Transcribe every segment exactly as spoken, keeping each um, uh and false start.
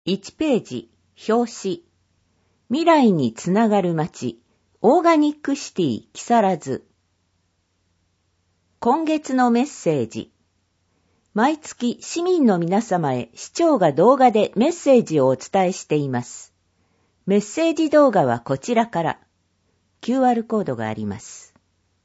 いちページ、表紙。未来につながる街、オーガニックシティ木更津。今月のメッセージ。毎月市民の皆様へ市長が動画でメッセージをお伝えしています。メッセージ動画はこちらから。キューアール コードがあります。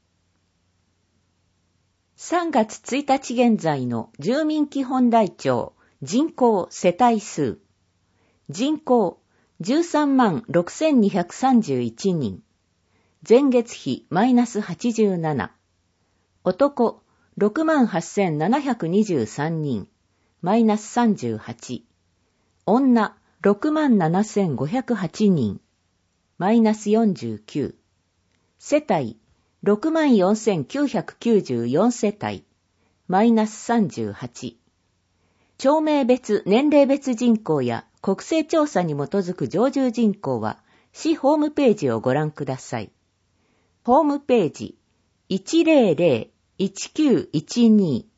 さんがつついたち現在の住民基本台帳、人口世帯数。人口じゅうさんまんろくせんにひゃくさんじゅういちにん。前月比マイナスはちじゅうなな。男ろくまんはっせんななひゃくにじゅうさんにん。マイナスさんじゅうはち。女ろくまんななせんごひゃくはちにん。マイナスよんじゅうきゅう。世帯ろくまんよんせんきゅうひゃくきゅうじゅうよん世帯。マイナスさんじゅうはち。町名別年齢別人口や国勢調査に基づく常住人口は市ホームページをご覧ください。ホームページ いちまるまるいちきゅういちに。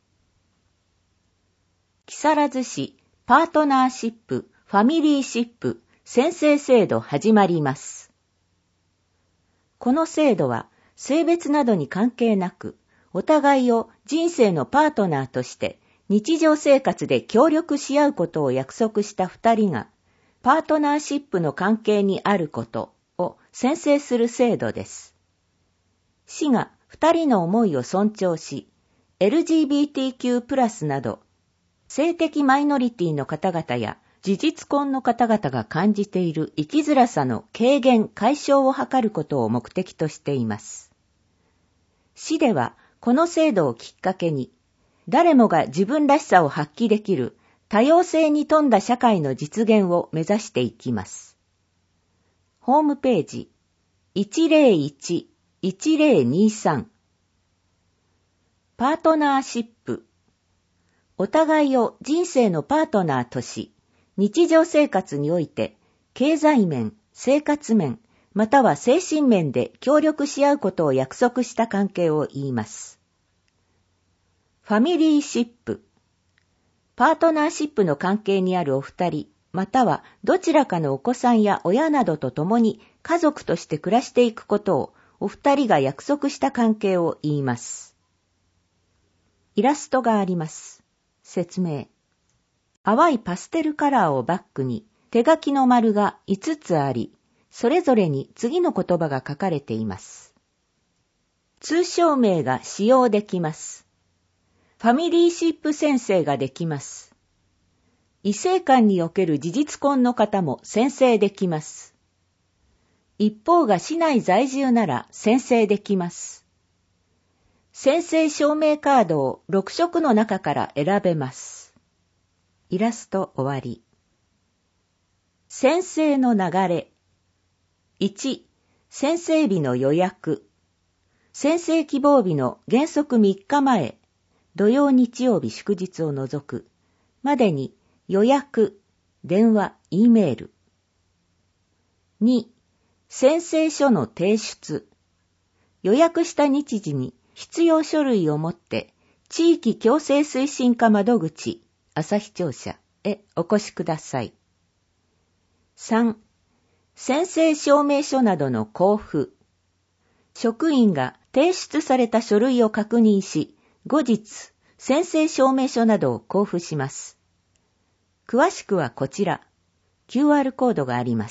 木更津市パートナーシップファミリーシップ宣誓制度始まります。この制度は性別などに関係なく、お互いを人生のパートナーとして日常生活で協力し合うことを約束した二人が、パートナーシップの関係にあることを宣誓する制度です。市が二人の思いを尊重し、エルジービーティーキュー プラスなど、性的マイノリティの方々や事実婚の方々が感じている生きづらさの軽減解消を図ることを目的としています。市ではこの制度をきっかけに、誰もが自分らしさを発揮できる多様性に富んだ社会の実現を目指していきます。ホームページ いちまるいちいちまるにさん。パートナーシップ。お互いを人生のパートナーとし、日常生活において経済面、生活面、または精神面で協力し合うことを約束した関係を言います。ファミリーシップ。パートナーシップの関係にあるお二人、またはどちらかのお子さんや親などと共に家族として暮らしていくことをお二人が約束した関係を言います。イラストがあります。説明。淡いパステルカラーをバックに手書きの丸がいつつあり、それぞれに次の言葉が書かれています。通称名が使用できます。ファミリーシップ宣誓ができます。異性間における事実婚の方も宣誓できます。一方が市内在住なら宣誓できます。宣誓証明カードをろく色の中から選べます。イラスト終わり。宣誓の流れ。いち、宣誓日の予約。宣誓希望日の原則みっかまえ、土曜日曜日祝日を除く、までに予約、電話、Eメール。に、宣誓書の提出。予約した日時に必要書類を持って、地域共生推進課窓口、旭庁舎へお越しください。さん、宣誓証明書などの交付。職員が提出された書類を確認し、後日、宣誓証明書などを交付します。詳しくはこちら、キューアール コードがあります。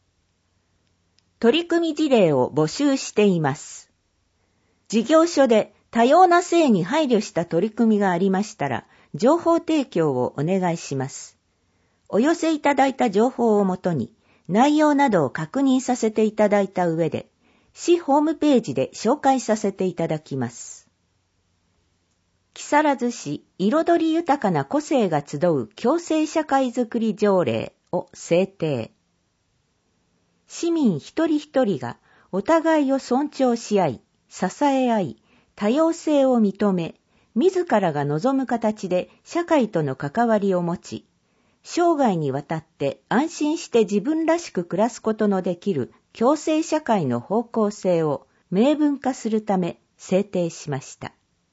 取り組み事例を募集しています。事業所で多様な性に配慮した取り組みがありましたら、情報提供をお願いします。お寄せいただいた情報をもとに、内容などを確認させていただいた上で、市ホームページで紹介させていただきます。木更津市彩り豊かな個性が集う共生社会づくり条例を制定。市民一人一人がお互いを尊重し合い、支え合い、多様性を認め、自らが望む形で社会との関わりを持ち、生涯にわたって安心して自分らしく暮らすことのできる共生社会の方向性を明文化するため制定しました。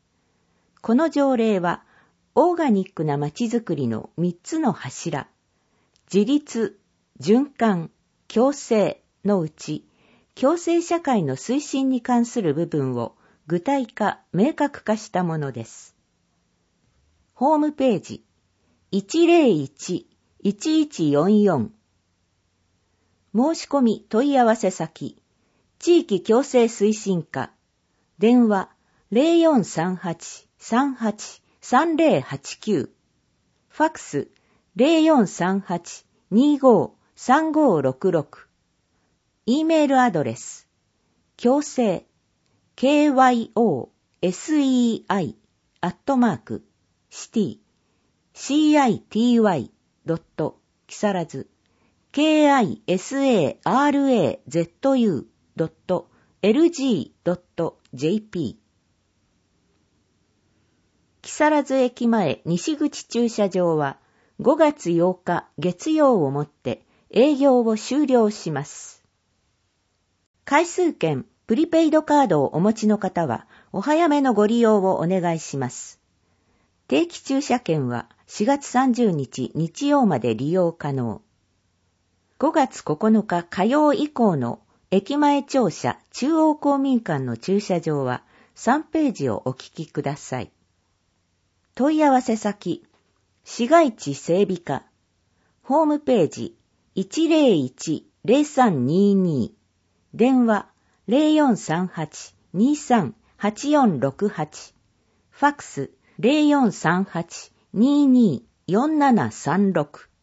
この条例は、オーガニックなまちづくりのみっつの柱、 自立、循環、共生のうち、共生社会の推進に関する部分を具体化、明確化したものです。ホームページ いちゼロいち いちいちよんよん 申し込み問い合わせ先地域共生推進課電話 ゼロよんさんはち さんはち さんゼロはちきゅう ファックス ゼロよんさんはち にご さんごろくろく E メールアドレス共生 ケーワイオーエスイーアイ アットマーク シティ シーアイティーワイ ドット 木更津 ケーアイエスエーアールエーゼットユー ドット エルジー ドット ジェーピー 木更津駅前西口駐車場はごがつようか月曜をもって営業を終了します。回数券、プリペイドカードをお持ちの方はお早めのご利用をお願いします。定期駐車券はしがつさんじゅうにち日曜まで利用可能。ごがつここのか火曜以降の駅前庁舎中央公民館の駐車場はさんページをお聞きください。問い合わせ先、市街地整備課、ホームページ いちゼロいち ゼロさんにーにー、電話 ゼロよんさんはち にさんはちよんろくはち、ファックスゼロよんさんはち にーにー よんななさんろく